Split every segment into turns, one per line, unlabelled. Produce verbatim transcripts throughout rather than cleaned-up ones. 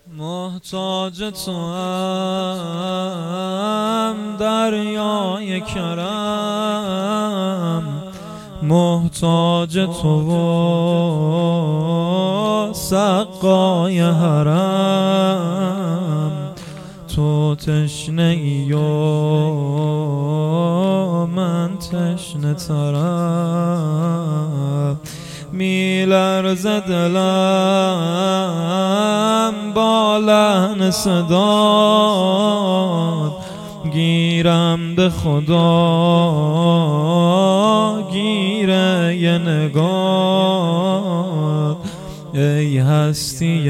محتاج تو هم دریای کرم، محتاج تو و سقای حرم. تو تشنه ای و من تشنه ترم، میلرزه دلم با لحن صدات، گیرم ده خدا گیره ی نگات. ای هستی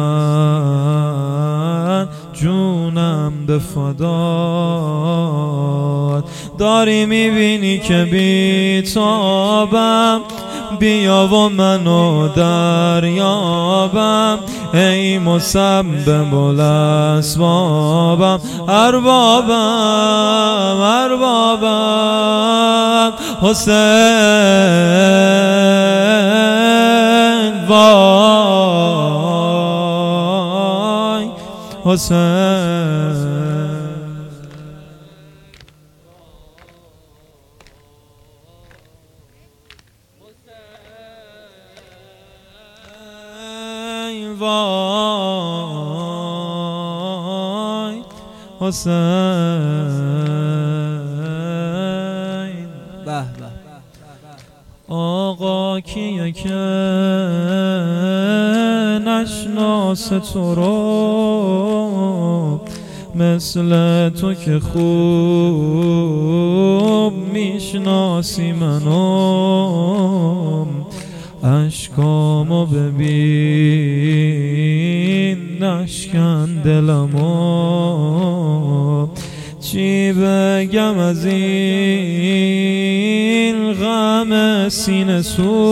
من جونم به فدات، داری میبینی که بیتابم، بیا و منو دریابم. ای مسبب الاسبابم، اربابم اربابم. حسین وای حسین. وای حسین. به به آقا کیه که نشناس تو رو، مثل تو که خوب میشناسی منو. اشکامو ببین نشکن دلمو، چی بگم از این غم سینه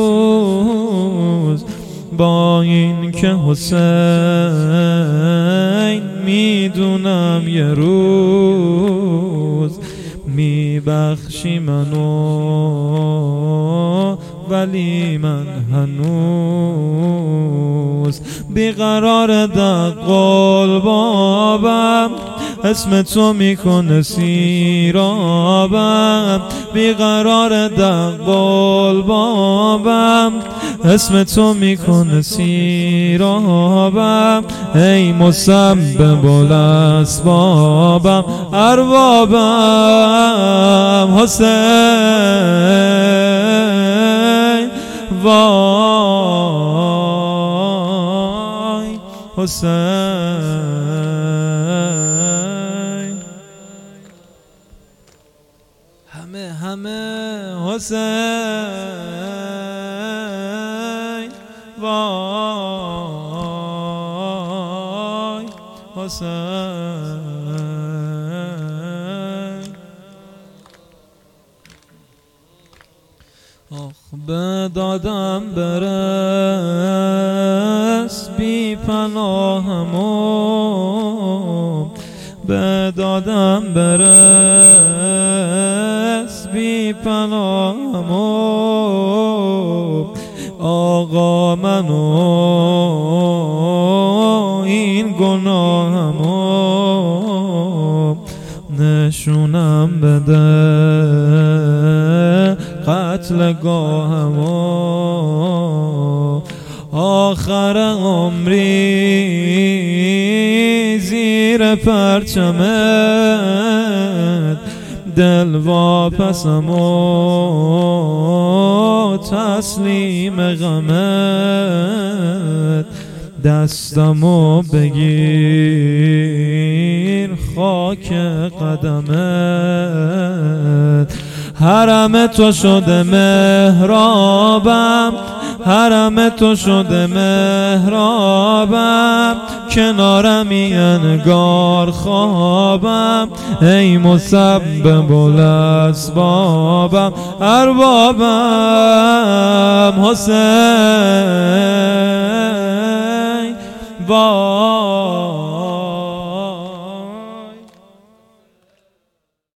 سوز، با این که حسین میدونم یه روز میبخشی منو، ولی من هنوز بیقرار دقل بابم، اسم تو میکنه سیرابم. بیقرار دقل بابم، اسم تو میکنه سیرابم. ای مسبب الاسبابم، اربابم حسین وای حسین. همه همه حسین وای حسین. آخ به دادم برس بی پناهمو، به دادم برس بی پناهمو. آقا منو این گناهمو نشونم بده، قتلگاهمو. آخر عمری زیر پرچمت، دل واپسمو تسلیم غمت. دستمو بگیر خاک قدمت، حرم تو شده محرابم، حرم تو شده محرابم. کنارمی انگار خوابم، ای مسبب الاسبابم، اربابم حسین وای